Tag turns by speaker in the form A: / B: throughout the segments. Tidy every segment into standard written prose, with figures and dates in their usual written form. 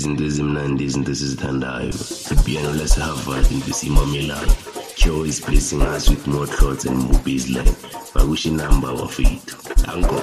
A: izinto ezimnandi izinto esizithandayo ipiano laseharvard into esimamelayo cure is blessing us with more thoughts and more baseline bakusho inamba wafethu anko.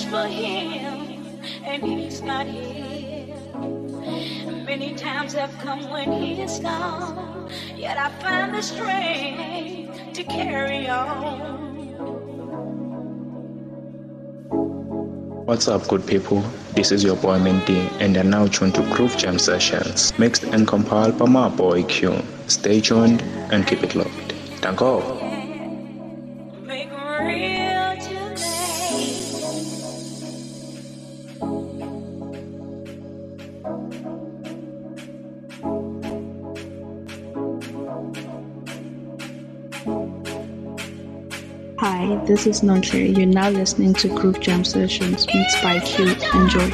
B: search for him, and he's not here. Many times have come when he is gone, yet I find the strength to carry on.
C: What's up, good people? This is your boy Minty, and you're now tuned to Groove Jam Sessions, mixed and compiled by my boy Q. Stay tuned and keep it locked. Thank you.
B: Make real today.
D: Hi, this is Nonche. You're now listening to Groove Jam Sessions mixed by Q. Enjoy.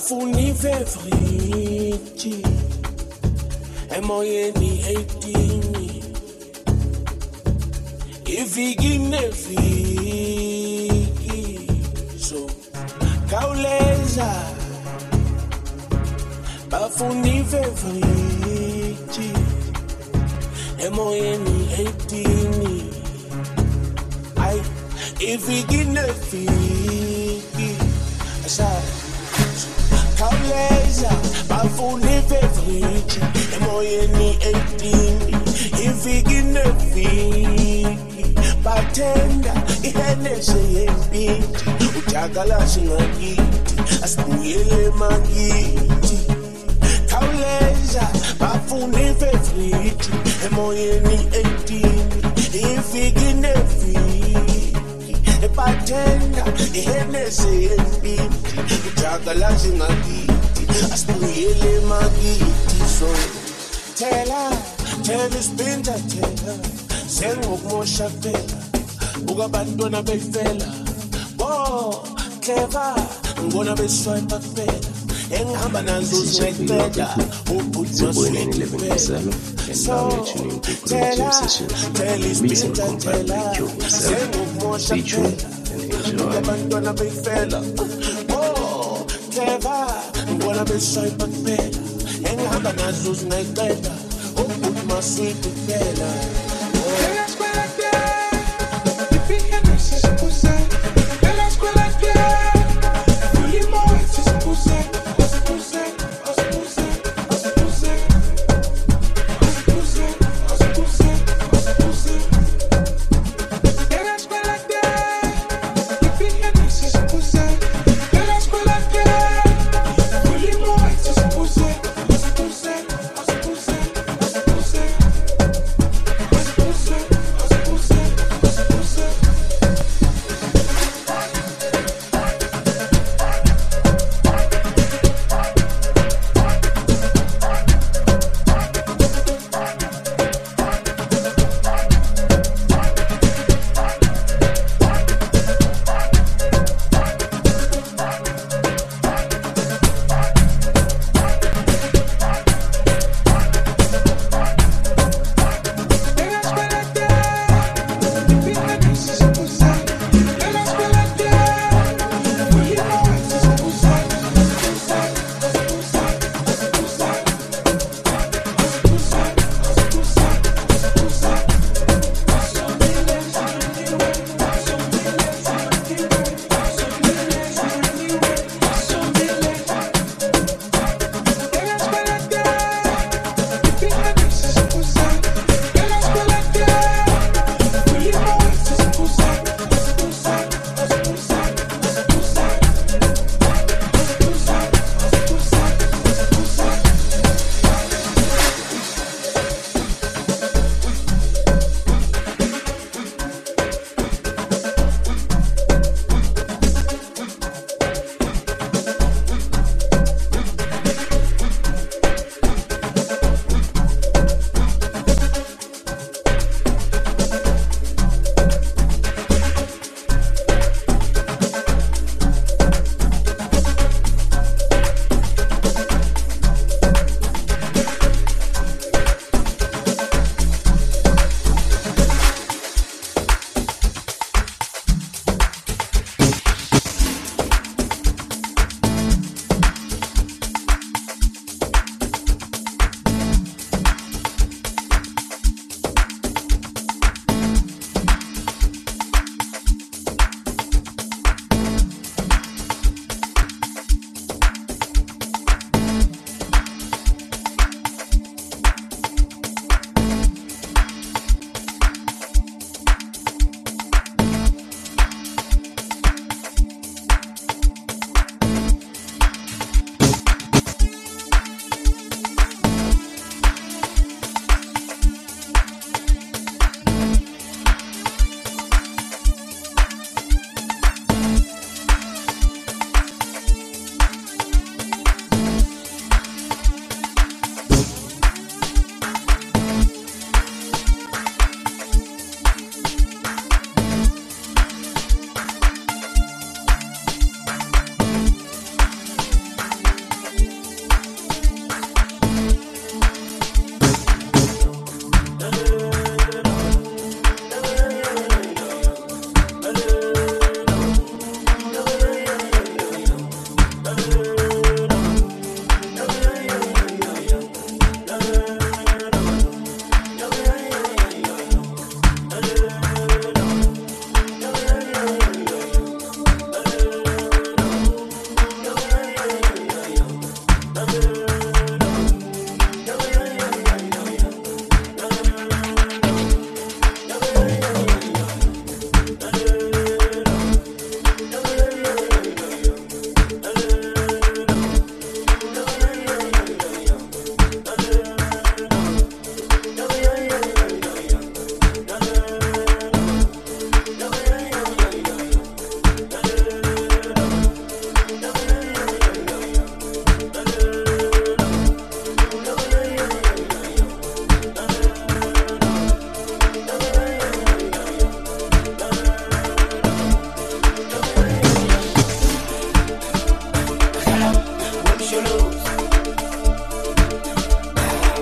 E: bafuni favorite emoyeni 18 iviki neviki so kauleza bafuni favorite emoyeni 18 ay iviki neviki asa kauleza bafuni favorite emoyeni 18 iviki neviki batenda ihenese yempinti ujakalasi ngakithi asibuyele makithi kauleza bafuni favorite emoyeni 18 iviki neviki batenda ihenese yempinti ujakalasi ngakithi asibuyele makithi so tela ispinta tela sengokumosha phela buka abantwana befela bo clever ngibona beswipe phela engihamba nazo zinqeda ubhuti
A: Zibonene and now you're tuning to Groove Jam Sessions. Mix and compile by Q yourself. Stay tuned and enjoy.
E: abantwana befela bo clever ngibona beswipe phela engihamba nazo zinqeda ubhuti maswiti phela.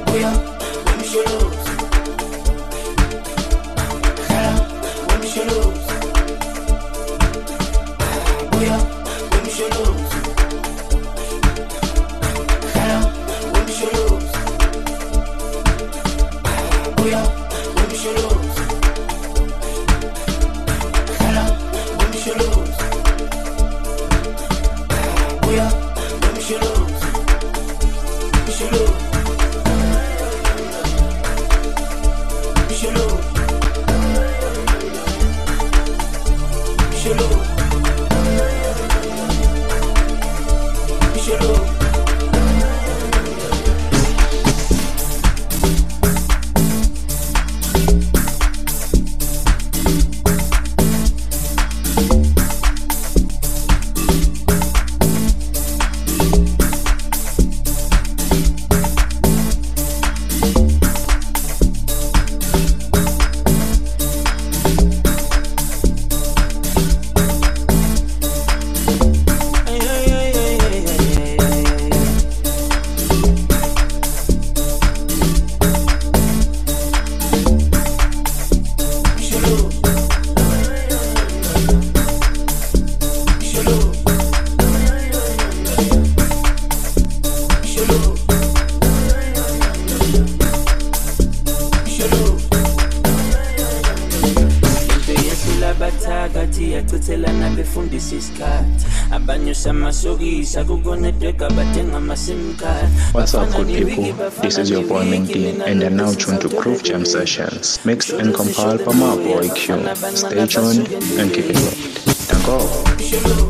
C: What's up, good people? This is your boy Minty, and you're now tuned to Groove Jam Sessions, mixed and compiled by my boy Q. Stay tuned and keep it locked. Now go.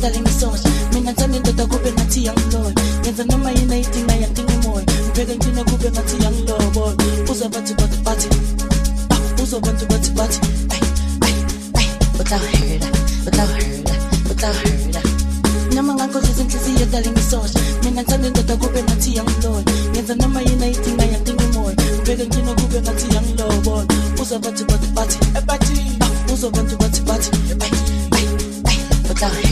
F: yedala ngisosha mina ngithanda indoda kube ngathi yangilona ngenza noma yini ayidinga yandinga imoya ngibheke ngithina kube ngathi yangilobola uzobathi bathi uzobantu bathi without her noma ngakhohlisa inhliziyo yedala ngisosha mina ngithanda indoda kube ngathi yangilona ngenza noma yini ayidinga yandinga imoya ngibheke ngithina kube ngathi yangilobola uzobathi bathi uzobantu bathi without her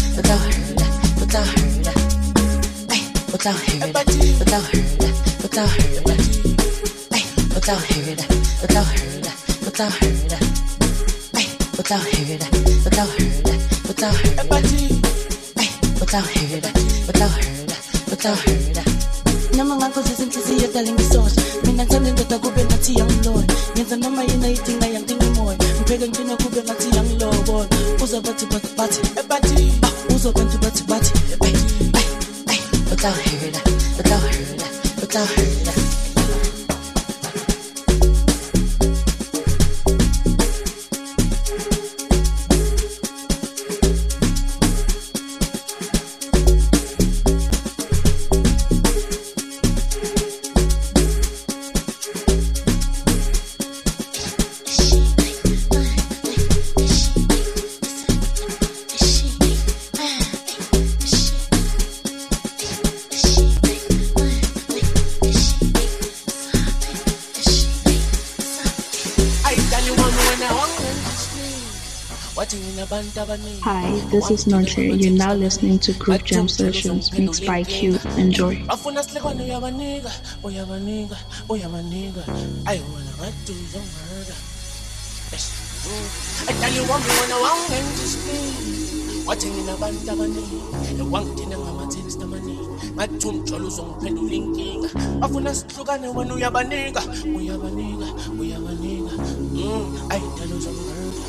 F: noma ngakhohlisa inhliziyo yedala ngisosha mina ngithanda indoda kube ngathi yangilona ngenza noma yini ayidinga yandinga imoya ngibheke ngithina kube ngathi yangilobola uzobathi uzobantu bathi without her
D: Hi, this is Nonhle. You're now listening to Group Jam Sessions mixed by Q. Enjoy.
E: Watching in a band of a one tin and a tin stamani. My tomb cholos on pendulinking. Afunas Lugan when we have a nigga. We have a nigga. I tell you some murder.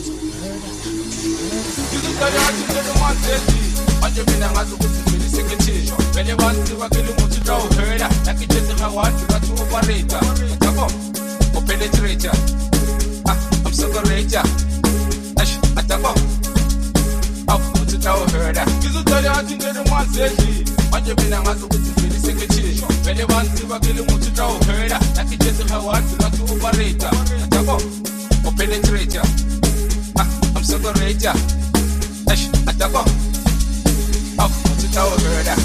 E: You look at the one what you been a master with the secretary. When you want to work in the draw her, like it just I want to operate. Come on, penetrator. I'm so great. At the bomb. I'll put it out her. You look at the one what you been a master with the secretary. When you want to work in the draw her, like it just I want to operate. At the bomb. Penetrator. I'm so great. At the bomb. I'll put it out her.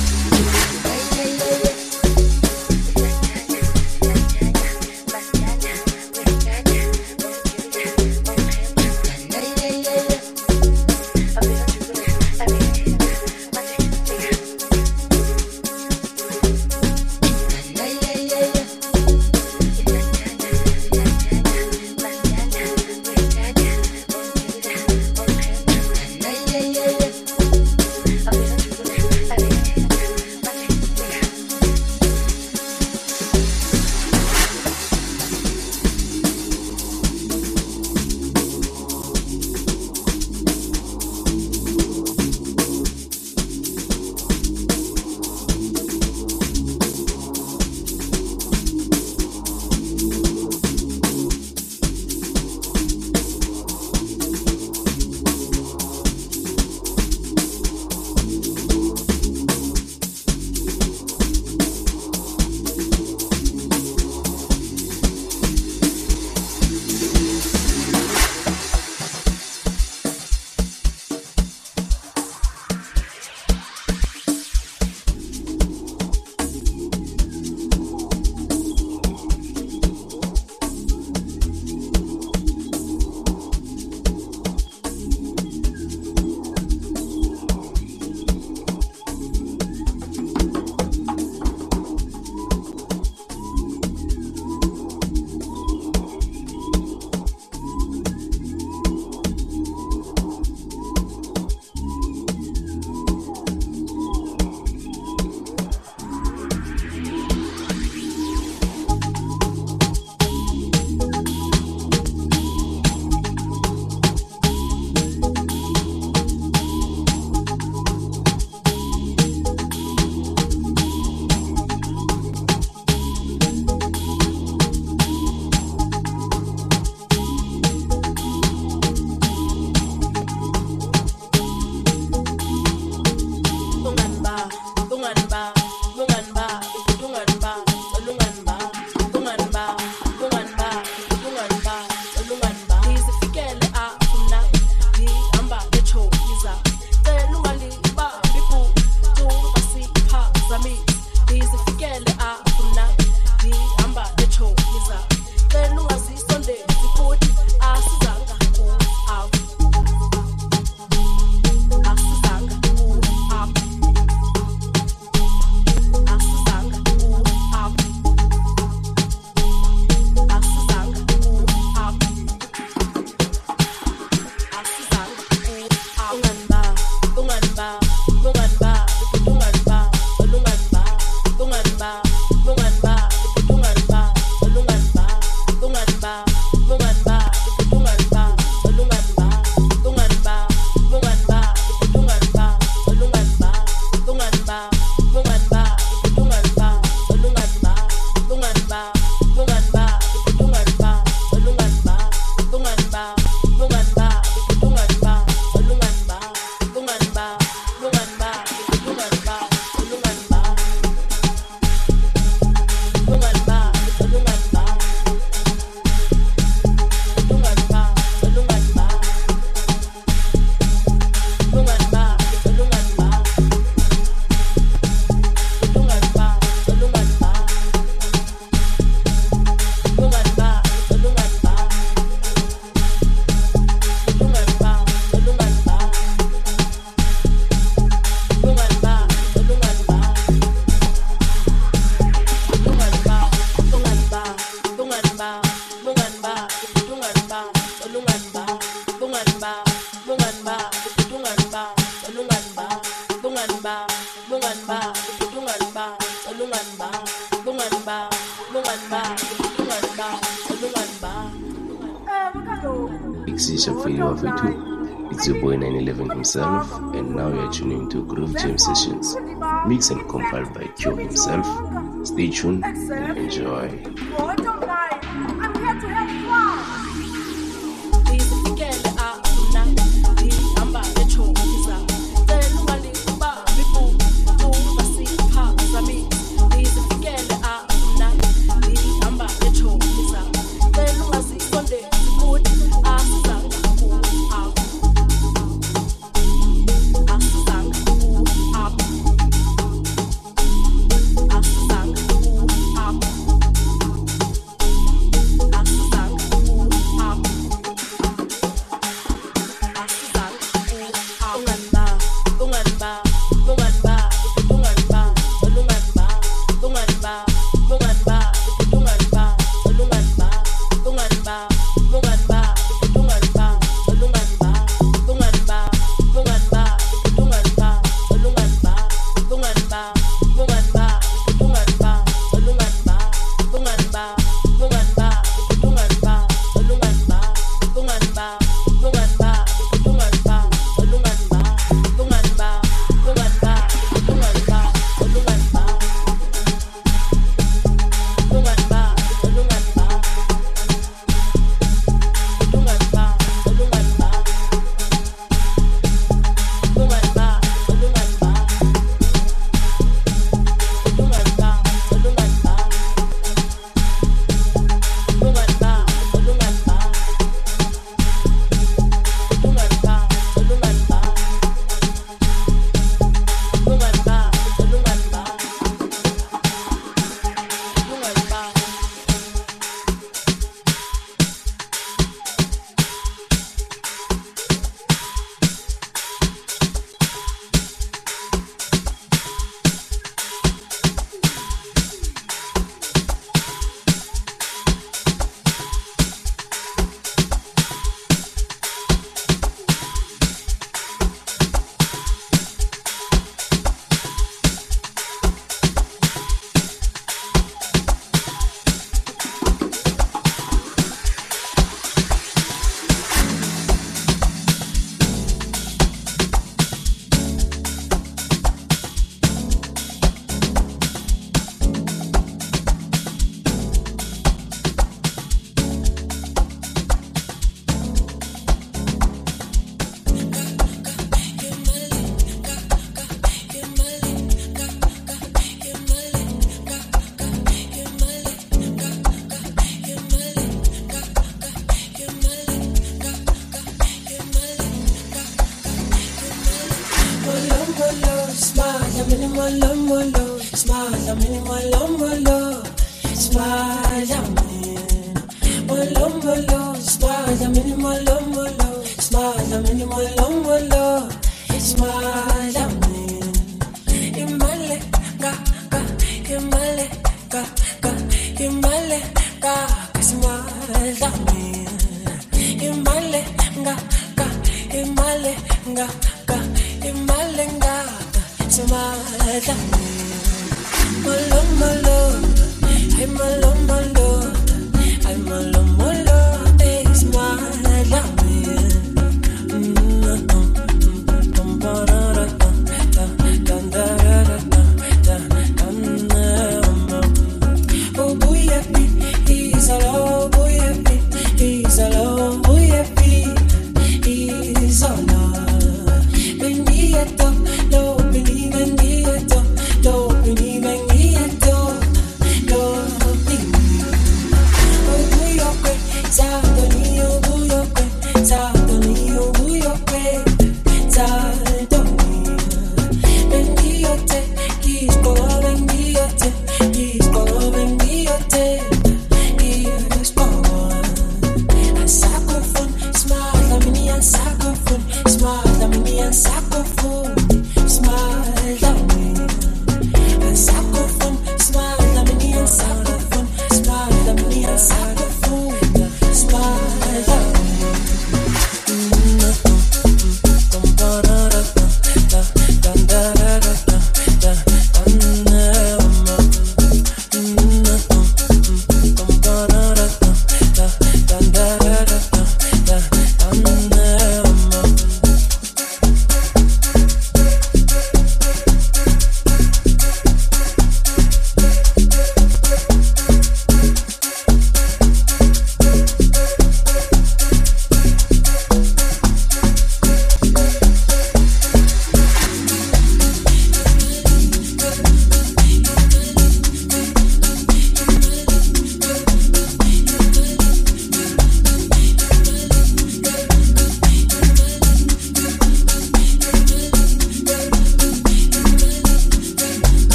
A: It's your boy 911 himself, and now you're tuning to Groove Jam Sessions, mixed and compiled by Q himself. Stay tuned and enjoy.
G: I'm here to have fun.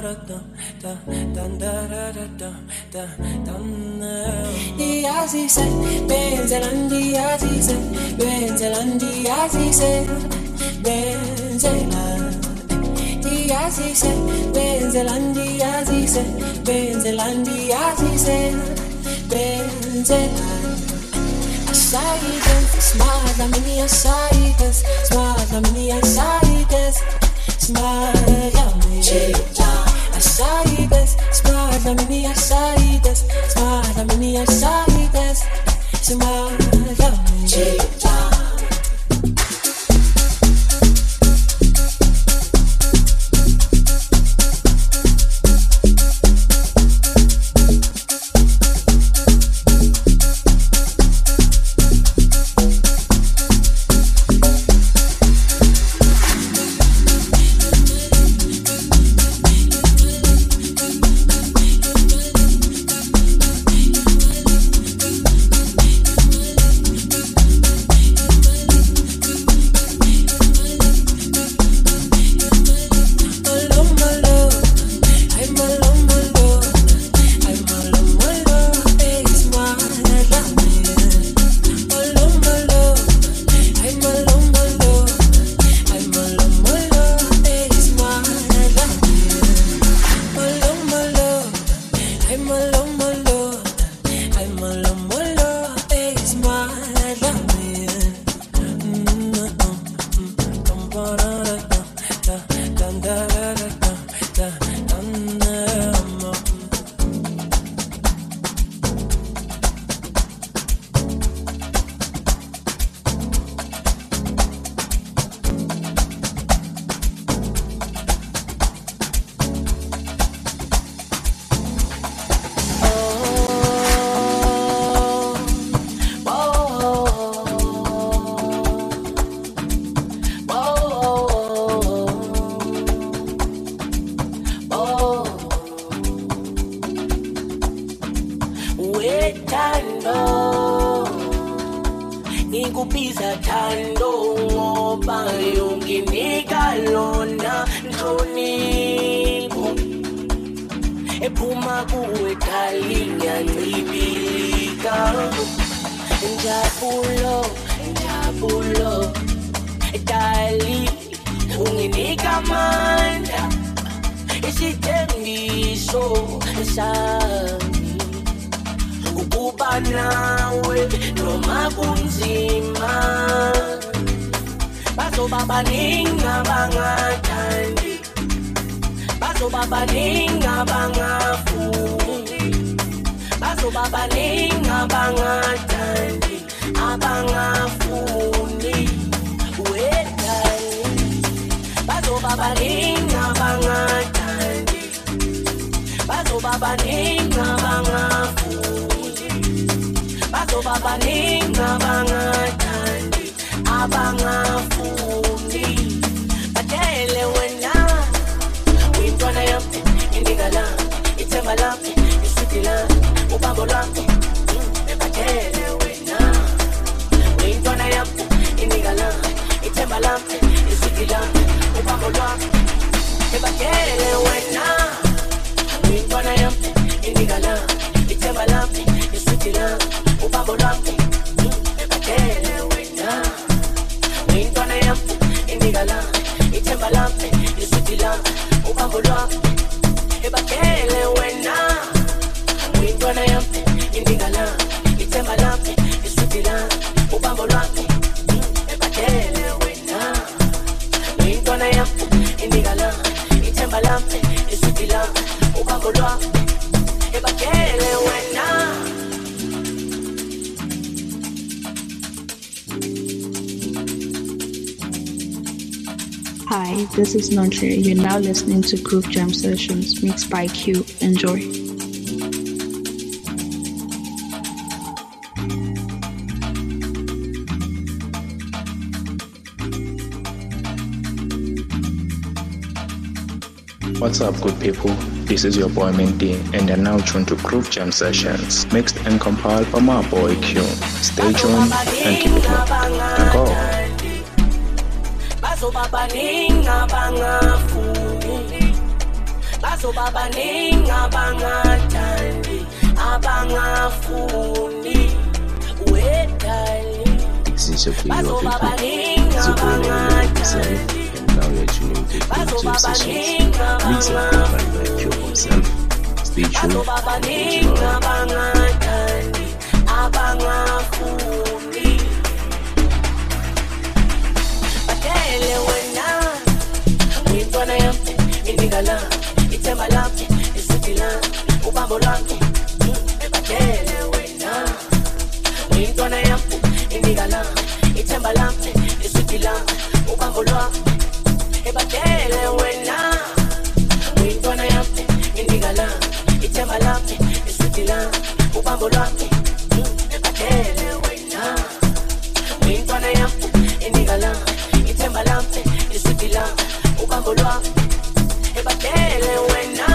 F: Diazise, Benzelandi, Diazise, Benzelandi, Diazise, Benzelandi, Diazise, Benzelandi, Diazise, Benzelandi, Diazise, Benzelandi. Asaides, smile, mini asaides, smile, mini asaides, smile, asaides, smile, mini asaides, smile, mini asaides, smile,
D: Hi, this is Nonche. You're now listening to Groove Jam Sessions mixed by Q. Enjoy.
C: What's up, good people? This is your boy Minty, and you're now tuned to Groove Jam Sessions, mixed and compiled by my boy Q. Stay tuned and keep it locked. Thank all.
F: bazoba baningi abangathandi abangafuni wedali bazoba baningi abangathandi bazoba baningi abangathandi abangafuni batele wena uyintwana yami indiga lami ithemba lami isithi lami ubambo lami batele wena uyintwana yami indiga lami ithemba lami isithi lami ubambo lami batele wena uyintwana yami indiga lami ithemba lami isithi lami ubambo lami batele wena uyintwana yami indiga lami ithemba lami isithi lami ubambo lami batele wena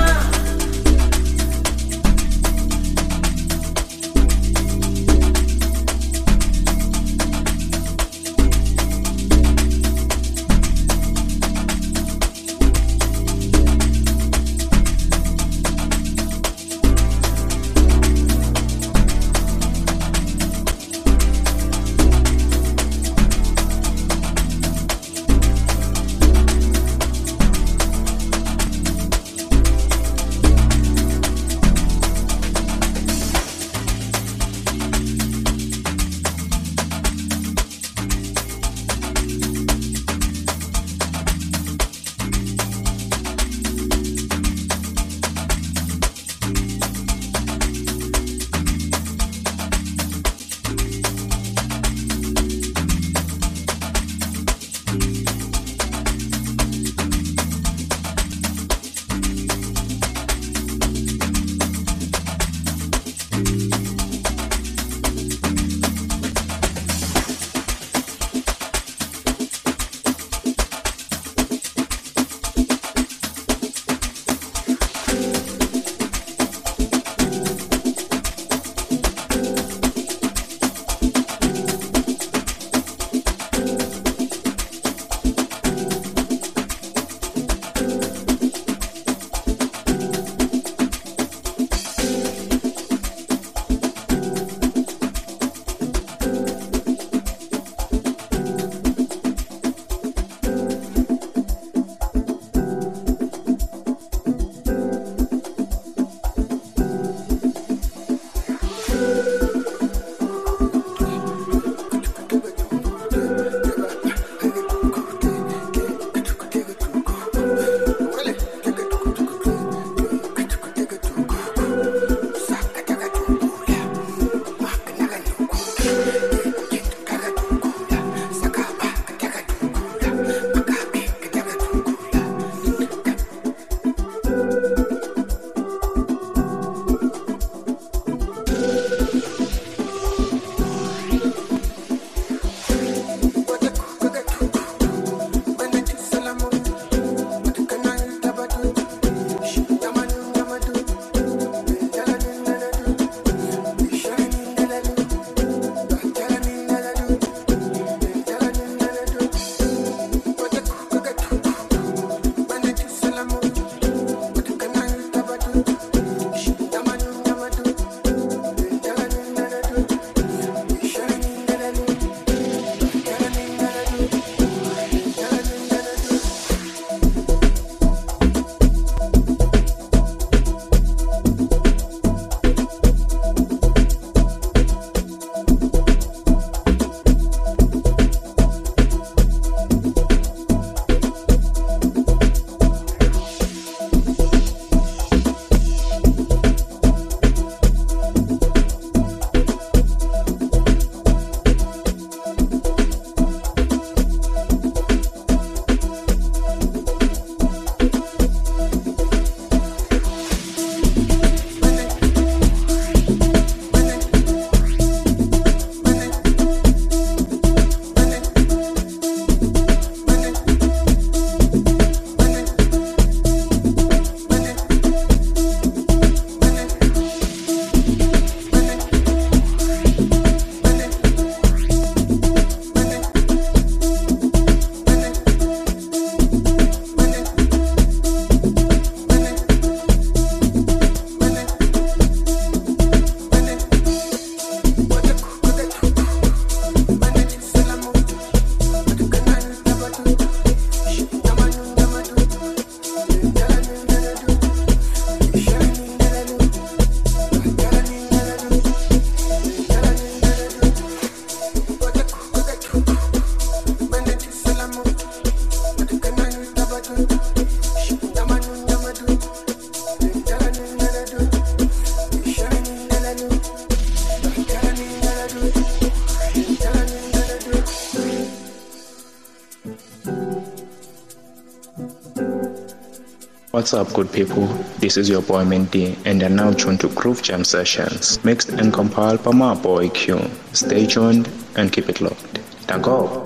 C: What's up, good people? This is your boy Mendy, and you're now tuned to Groove Jam Sessions, mixed and compiled by my boy Q. Stay tuned and keep it locked. Danko!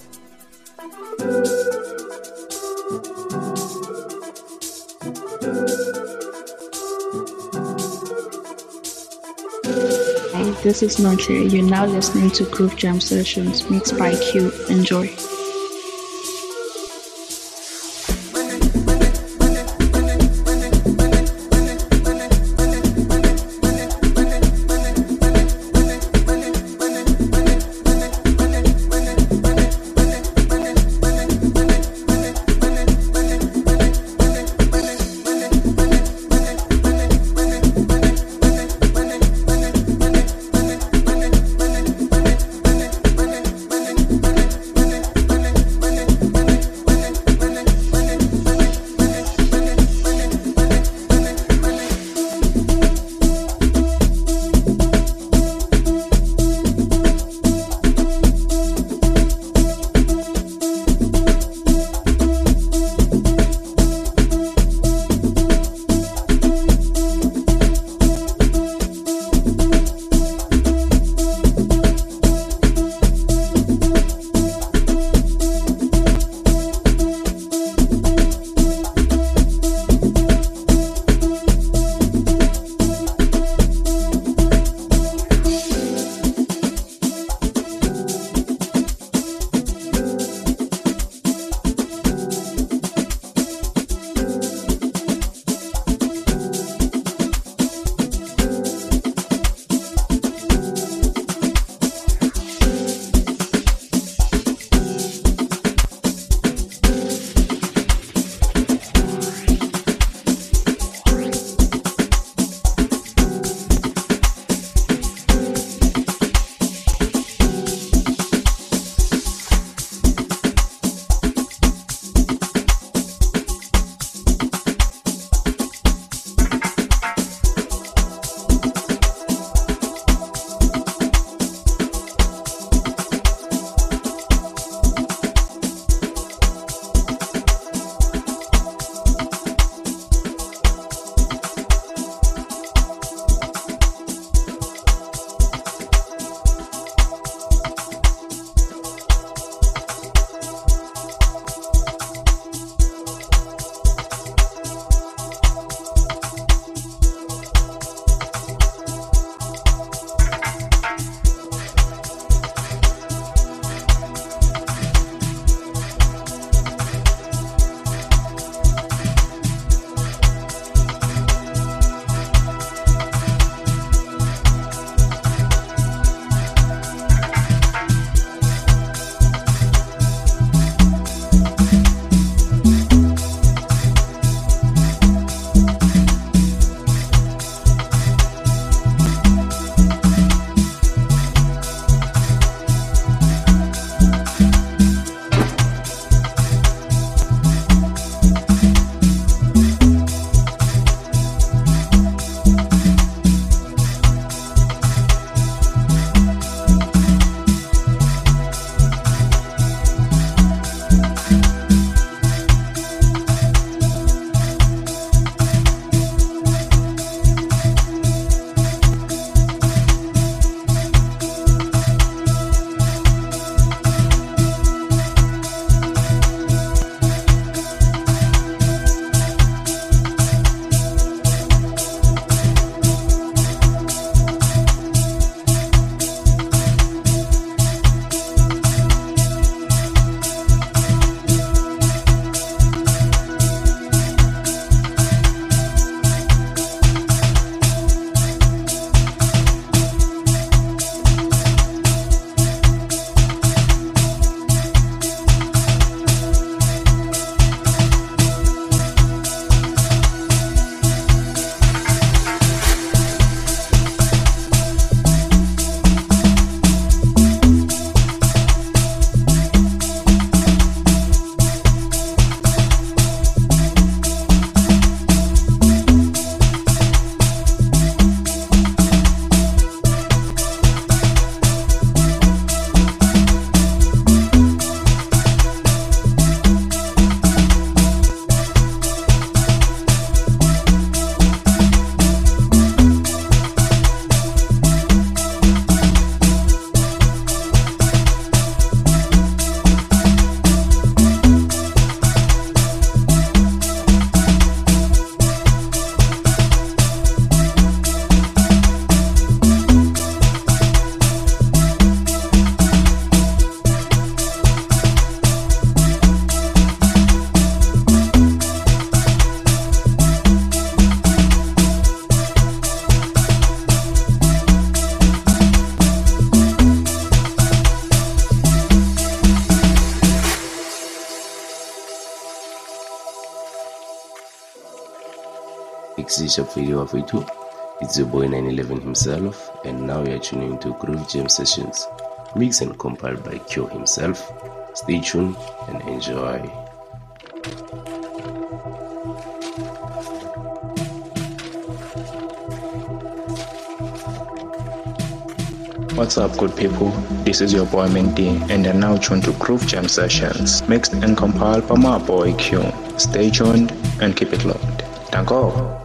D: Hi, this is Nonche. You're now listening to Groove Jam Sessions, mixed by Q. Enjoy.
A: Exisha video of it. It's your boy 911 himself, and now you're tuning to Groove Jam Sessions, mixed and compiled by Q himself. Stay tuned and enjoy.
C: What's up, good people? This is your boy Minty, and you're now tuned to Groove Jam Sessions, mixed and compiled by my boy Q. Stay tuned and keep it locked. Danko!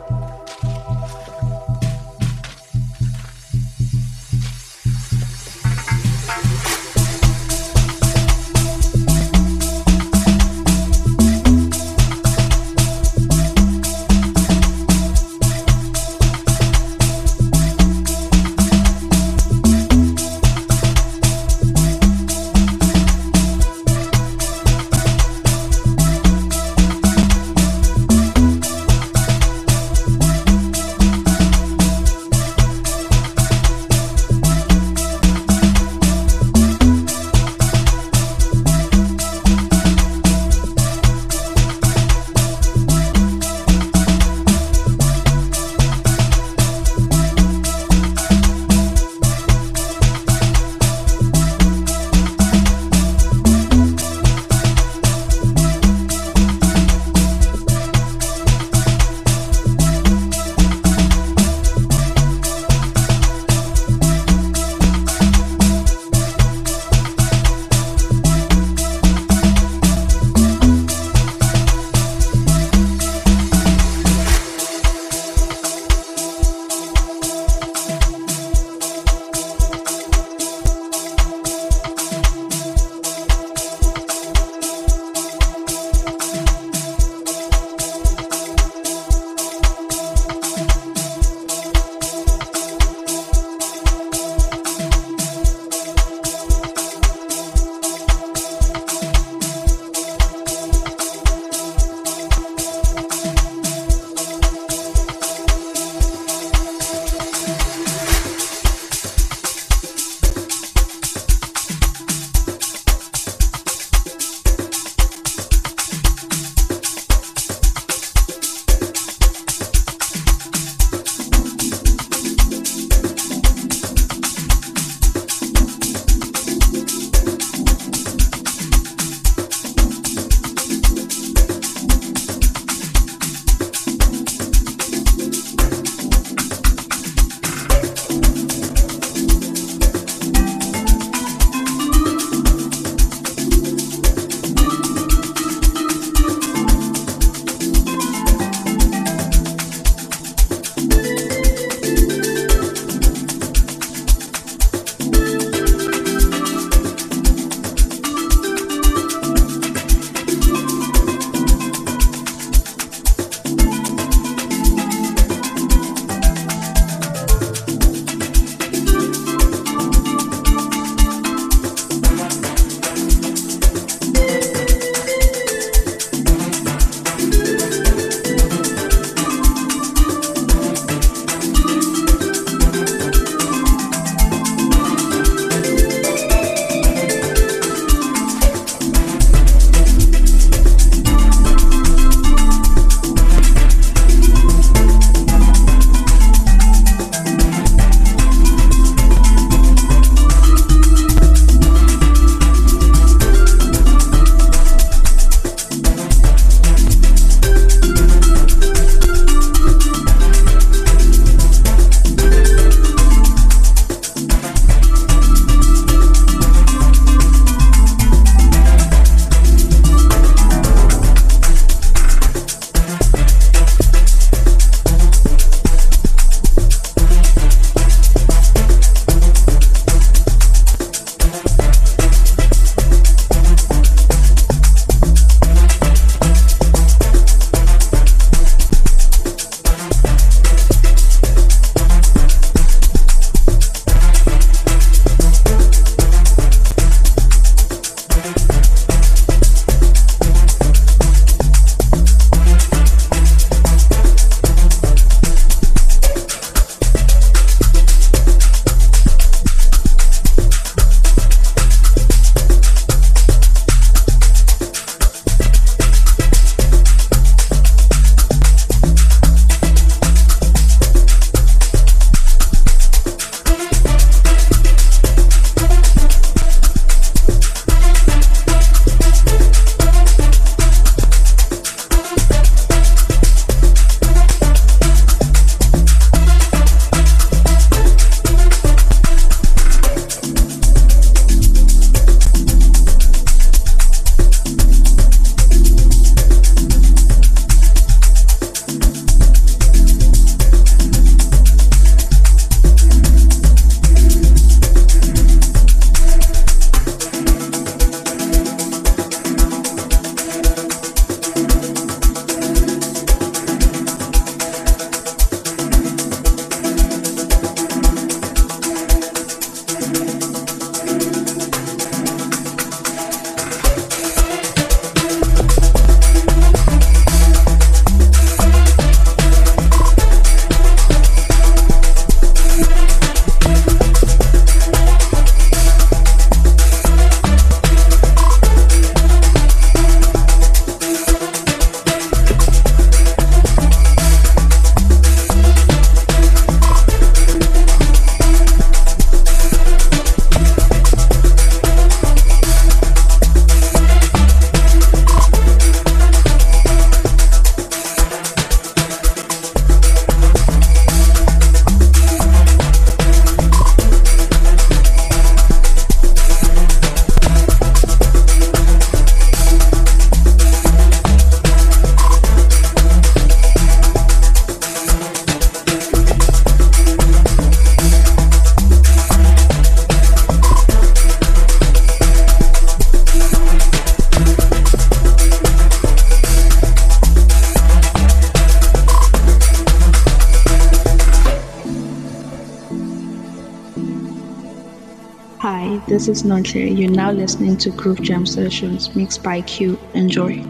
D: Hi, this is Nonhle. You're now listening to Groove Jam Sessions mixed by Q. Enjoy.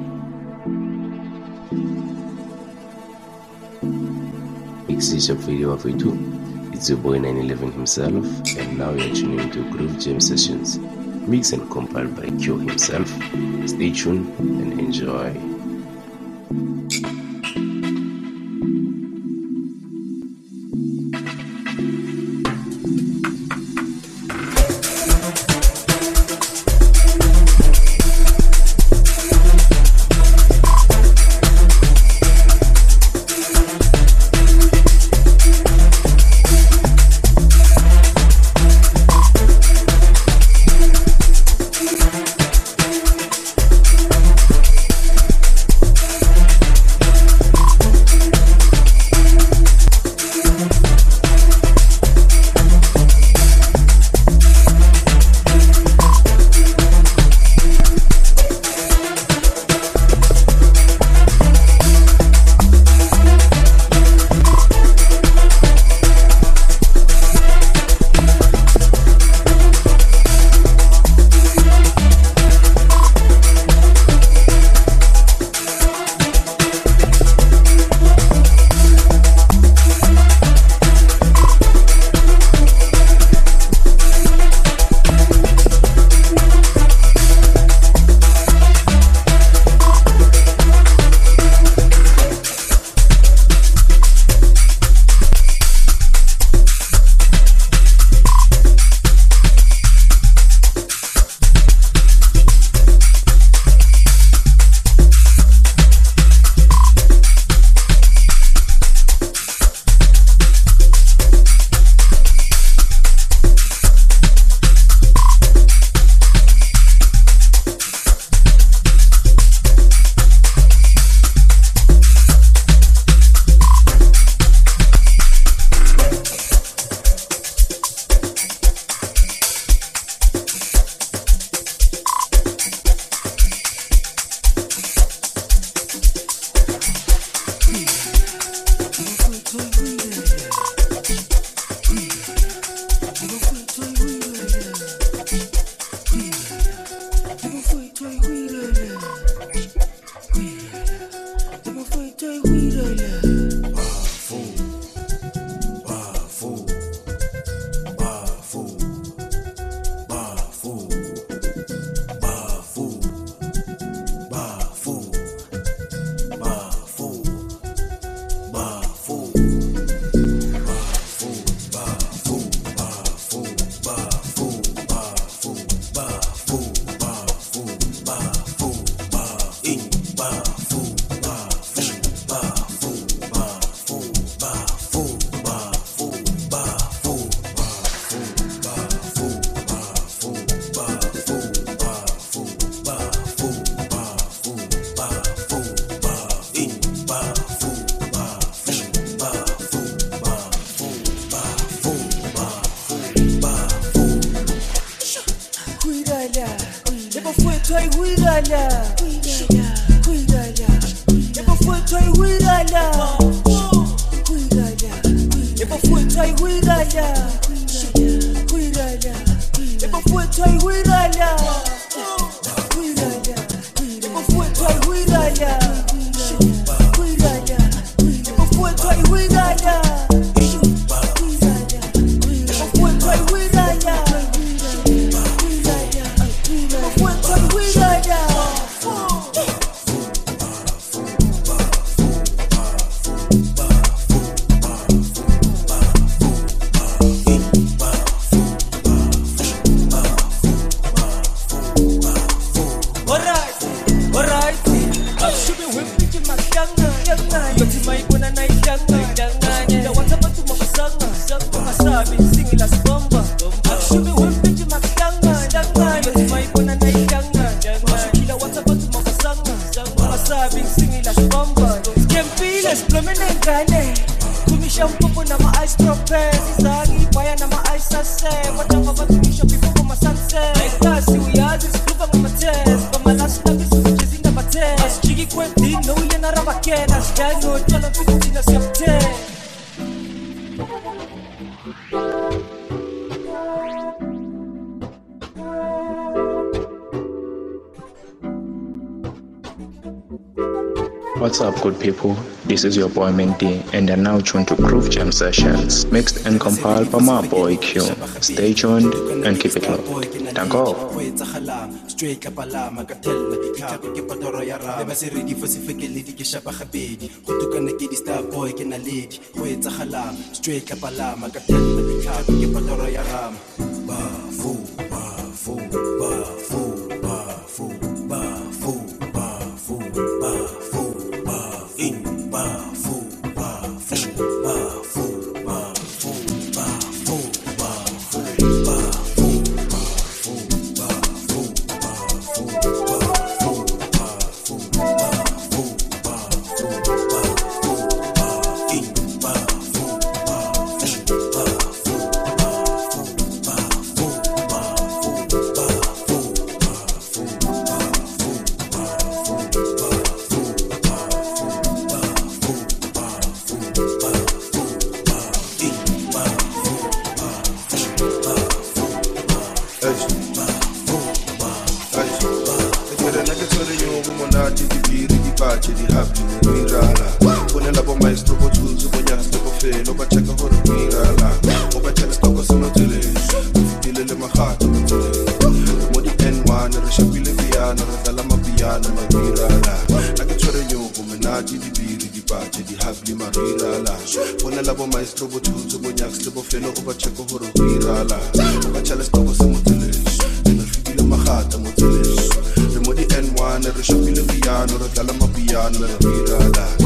A: Mixisha video of it too. It's your boy 911 himself, and now you're tuning to Groove Jam Sessions, mixed and compiled by Q himself. Stay tuned and enjoy.
C: What's up, good people? This is your boy Menti, and you're now tuned to Groove Jam Sessions, mixed and compiled by my boy Q. Stay tuned and keep it locked. Danko.
H: Straight up alama ka tella kapi ke patoro ya rama ba se ready for se fekeledi ke shapa gabedi go tukana ke di star boy ke na lady go etsa galang straight up alama ka tella kapi ke patoro ya rama ba fu ba fu ba fu ba fu ba fu ba fu ba fu ba in ba fu ba fu ba fu ba fu ba fu ba fu ba
I: Piano, regala ma piano,